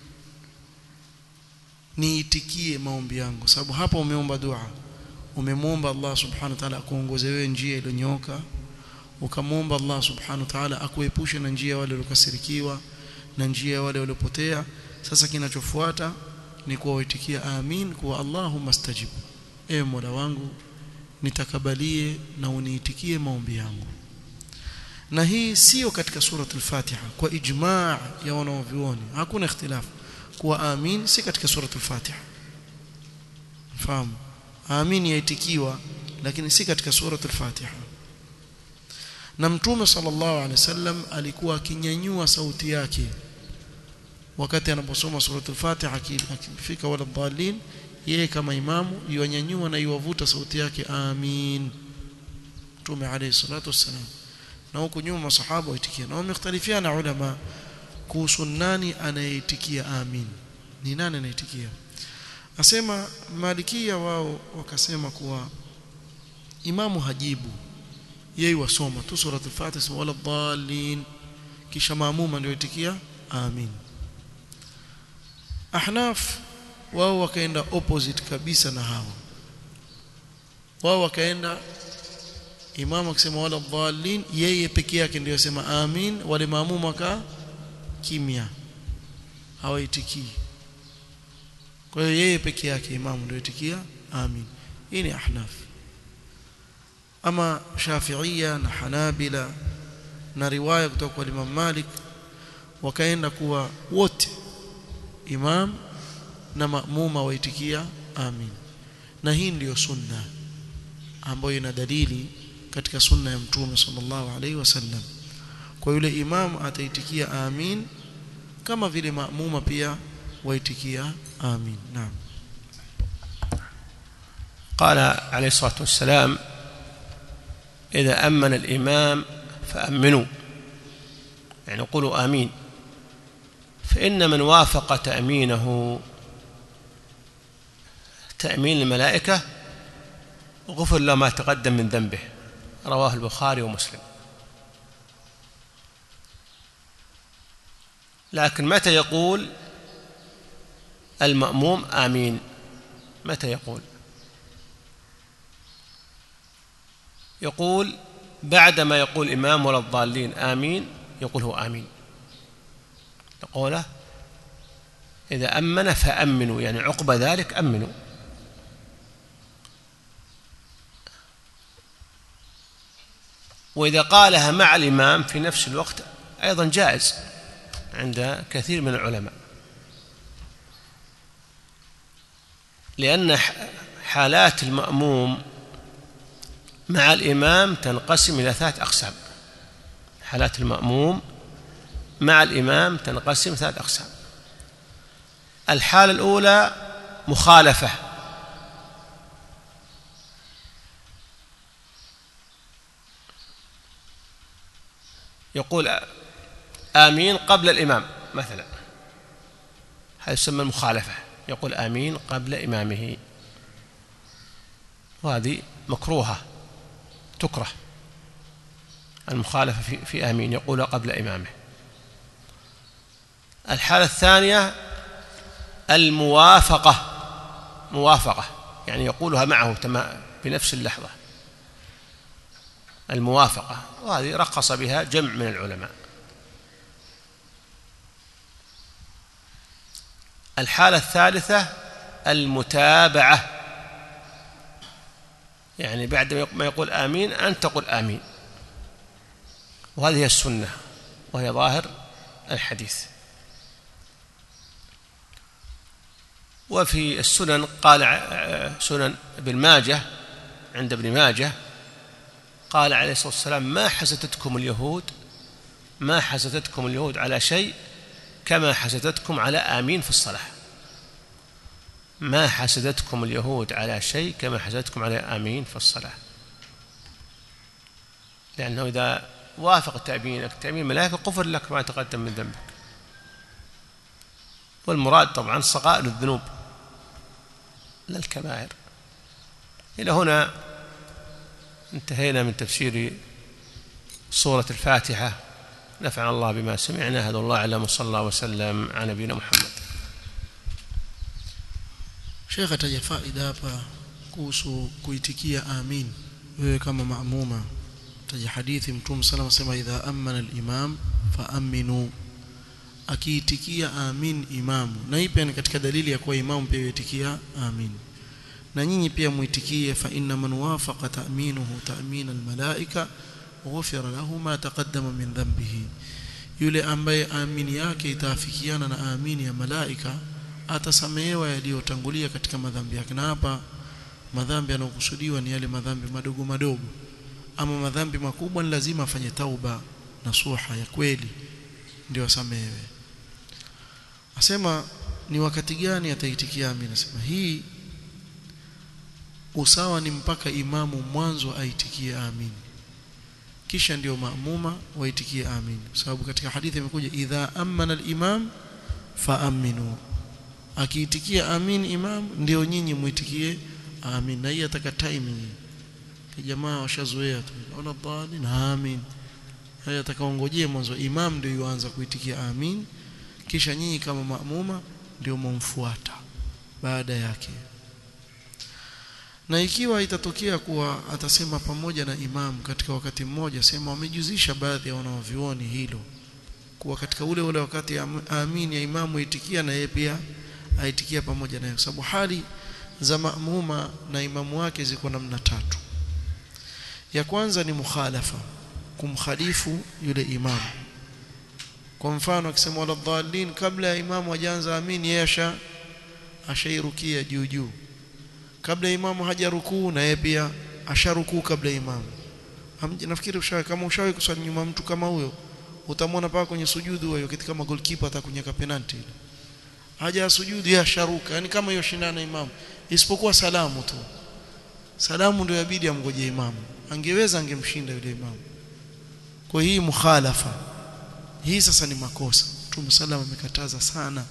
niitikie maombi yangu. Sababu hapa umeomba dua, umemwomba Allah subhanahu wa ta'ala akuongoze wewe njia iliyonyoka, ukamwomba Allah subhanahu wa ta'ala akuepushe na njia wale waliokasirikiwa na njia wale waliopotea. Sasa kinachofuata ni kuwaitikia amin, kwa Allahumma stajib, ewe Mola wangu nitakabalie na uniitikie maombi yangu. Na hii sio katika suratul Fatiha kwa ijma' ya wanavyuoni, hakuna ikhtilaf kuwa amin si katika suratul Fatiha. Fahamu, amin yaitikiwa lakini si katika suratul Fatiha. Na Mtume sallallahu alaihi wasallam alikuwa akinyanyua sauti yake wakati anaposoma suratul Fatiha, akifika wala dhalin, yeye kama imamu yuanyanyua na yuwavuta sauti yake amin, Mtume alayhi salatu wasallam. Na huko nyuma masahaba waitikia, na wamekhtalifiana ulama kuhusu nani anayeitikia amin, ni nani anayeitikia. Asema Malikia wao wakasema kuwa imamu hajibu, yeye wasoma tu suratul Fatiha wala dhalin, kisha maamuma ndio itikia amin. Ahnaf wao wakaenda opposite kabisa na hao, wao wakaenda imamu akisema wala dhalin, yeye peke yake ndio yasema amin, wale maamuma waka kimya hawaitikii. Kwa hiyo yeye peke yake imamu ndio itikia amin. Hii ni Ahnaf. Ama Shafi'ia na Hanabila na riwaya kutoka kwa Imam Malik wakaenda kuwa wote imam na maamuma waitikia amin. Na hii ndiyo sunna ambayo ina dalili katika sunna ya Mtume sallallahu alaihi wasallam. Kwa yule imam ataitikia amin kama vile maamuma pia waitikia amin. Naam. قال عليه الصلاة والسلام إذا أمن الإمام فأمنوا، يعني قولوا آمين، فإن من وافق تأمينه تأمين الملائكة غفر له ما تقدم من ذنبه، رواه البخاري ومسلم. لكن متى يقول المأموم آمين؟ متى يقول؟ يقول بعدما يقول إمام ولا الضالين آمين يقول هو آمين، يقوله إذا أمن فأمنوا، يعني عقب ذلك أمنوا. وإذا قالها مع الإمام في نفس الوقت أيضا جائز عند كثير من العلماء، لأن حالات المأموم مع الإمام تنقسم إلى ثلاث أقسام. حالات المأموم مع الإمام تنقسم إلى ثلاث أقسام. الحالة الأولى مخالفة، يقول آمين قبل الإمام مثلا، هذا يسمى المخالفة، يقول آمين قبل إمامه، وهذه مكروهة تكره. المخالفة في, في آمين يقول قبل إمامه. الحالة الثانية الموافقة، موافقة يعني يقولها معه بنفس اللحظة، الموافقة، وهذه رخص بها جمع من العلماء. الحالة الثالثة المتابعة، يعني بعد ما يقول آمين أن تقول آمين، وهذه هي السنة وهي ظاهر الحديث. وفي السنن قال سنن ابن ماجه عند ابن ماجه قال عليه الصلاة والسلام ما حسدتكم اليهود ما حسدتكم اليهود على شيء كما حسدتكم على آمين في الصلاة. ما حسدتكم اليهود على شيء كما حسدتكم على آمين في الصلاة، لأنه إذا وافق تأمينك تأمين ملائكة غفر لك ما تقدم من ذنبك. والمراد طبعا صغائر الذنوب لا الكبائر. إلى هنا انتهينا من تفسير سورة الفاتحة. نفعنا الله بما سمعنا. هذا الله أعلم، وصلى الله وسلم على نبينا محمد. Sheikh ataja faida hapa kuhusu kuitikia amin wewe kama maamuma. Taja hadithi Mtume sallallahu alayhi wasallam, idha amana al-imam fa aminu, akiitikia amin imamu. Na hii pia ni katika dalili ya kuwa imamu pia yuitikia amin. Na nyinyi pia muitikie, fa inna man wafaqa ta'minuhu ta'min al-malaika ghufira lahu ma taqaddama min dhanbihi. Yule ambaye amini yake itaafikiana na amini ya malaika atasamehewa yaliyotangulia katika madhambi yake. Na hapa madhambi yanayokusudiwa ni yale madhambi madogo madogo. Ama madhambi makubwa ni lazima afanye tauba na suha ya kweli ndio asamehewe. Asema ni wakati gani ataitikia amin? Asema hii usawa ni mpaka imamu mwanzo aitikie amin, kisha ndio maamuma waitikie amin, sababu katika hadithi imekuja idha amana al-imam fa aminu, akiitikia amin imam ndio nyinyi muitikie amin. Na hii ataka timing, jamaa washazoea tu ona dhani na amin. Haya atakaongojea mwanzo imam ndio yuanza kuitikia amin, kisha nyinyi kama maamuma ndio mumfuata baada yake. Na ikiwa itatokea kuwa atasema pamoja na imam katika wakati mmoja, sema wamejuzisha baadhi ya wanaovioni hilo kuwa katika ule ule wakati amin ya imamu itikia na yeye pia aitikia pamoja naye, sababu hali za maamuma na imamu wake ziko namna tatu. Ya kwanza ni mukhalafa, kumkhalifu yule imamu. Kwa mfano akisema wala dhalin, kabla ya imamu hajaanza amin yeye asha ashairukia juu juu, kabla imamu hajarukuu na yeye pia asharukuu kabla imamu. Nafikiri ushawahi, kama ushawahi kuswali nyuma mtu kama huyo utamwona paka kwenye sujudu huyo kitu kama goalkeeper atakunyaka penalty, haja sujudu ya sharuka, yani kama hiyo shindana imamu, isipokuwa salamu tu. Salamu ndio yabidi amgoje imamu, angeweza angemshinda yule imamu. Kwa hii mukhalafa hii sasa ni makosa, Mtume sallallahu amekataza sana.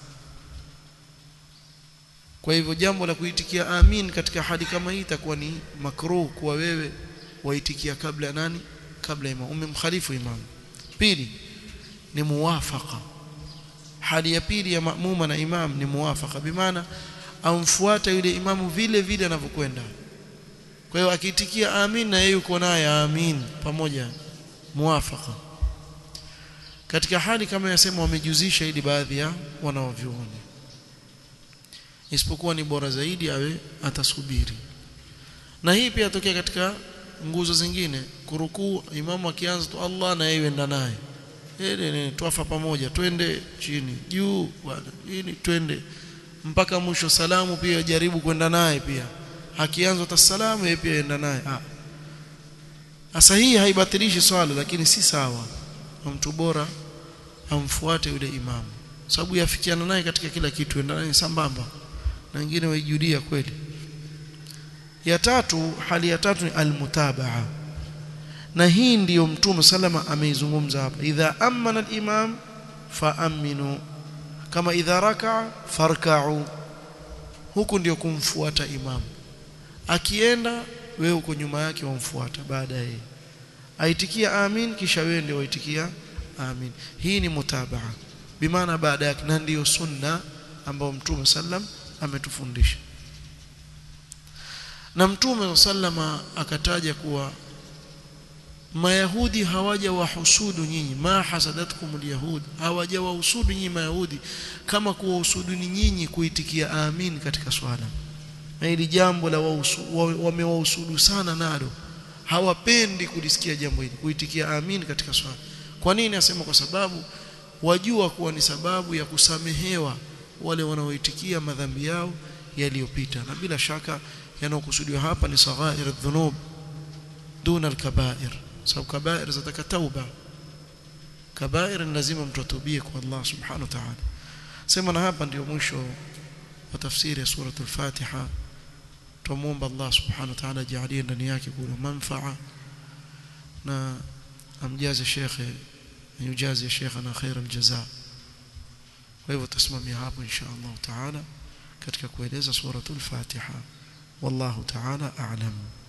Kwa hivyo jambo la kuitikia amin katika hali kama hii itakuwa ni makruh, kwa wewe waitikia kabla nani? Kabla imam, umemkhalifu imam. Pili ni muwafaqa. Hali ya pili ya maamuma na imam ni muwafaqa, bimaana amfuata yule imamu vile vile anavyokwenda. Kwa hiyo akiitikia amin na yeye yuko naye amin pamoja, muwafaqa. Katika hali kama yasema wamejuzisha ili baadhi ya wanaovioni, isipokuwa ni bora zaidi awe atasubiri. Na hii pia tokea katika nguzo zingine, kurukuu imamu akianza tu Allah na yeye enda naye, ile tuafa pamoja, twende chini juu bwana, ini twende mpaka mwisho, salamu pia jaribu kwenda naye pia, akianza tasalamu yeye pia enda naye. Ah, sasa hii haibatilishi swala, lakini si sawa. Mtu bora amfuate yule imamu, sababu yafikiana naye katika kila kitu, enda naye sambamba na wengine waijudia kweli. Ya tatu, hali ya tatu ni almutabaa, na hii ndiyo Mtume salama ameizungumza hapa, idha amana al-imam fa aminu kama idha raka'a farka'u. Huku ndio kumfuata imam, akienda wewe uko nyuma yake wamfuata baada yake, aitikia amin kisha wewe ndio waitikia amin. Hii ni mutabaa, bimaana baada yake, na ndio sunna ambao Mtume sallam ametufundisha. Na Mtume sallama akataja kuwa Mayahudi hawaja wahusudu nyinyi, ma hasadatkum alyahud, hawaja wahusudu nyinyi Mayahudi kama kuwahusudu nyinyi kuitikia amin katika swala. Na hili jambo la wamewahusudu sana nalo, hawapendi kulisikia jambo hili, kuitikia amin katika swala. Kwa nini? Asema kwa sababu wajua kuwa ni sababu ya kusamehewa wale wanaoitikia madhambi yao yaliyopita, na bila shaka yanayokusudiwa hapa ni saghair adh-dhunub duna al-kaba'ir. Sababu kabair zataka tauba, kabair lazima mtu atubie kwa Allah subhanahu wa ta'ala. Sema na hapa ndio mwisho wa tafsiri ya sura al-Fatiha. Tumuomba Allah subhanahu wa ta'ala ajalie ndani yake kuna manfaa, na amjaze shekhe, yujaze sheikhana khair al-jazaa. Kwa hivyo tusimamia hapo insha Allah ta'ala katika kueleza sura al-Fatiha. Wallahu ta'ala a'lam.